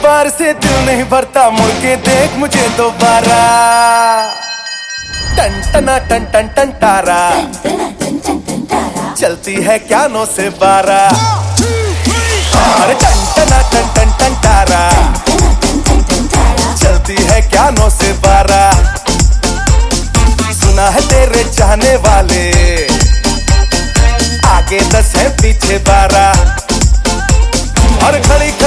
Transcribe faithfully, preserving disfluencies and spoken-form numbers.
बार से दिल नहीं भरता, मुड़ के देख मुझे दोबारा। टन टना टन टन टन तारा, चलती है क्या नौ से बारह। अरे टन टना टन टन टन तारा, चलती है क्या नौ से बारह। सुना है तेरे चाहने वाले, आगे दस है पीछे बारह। और खड़ी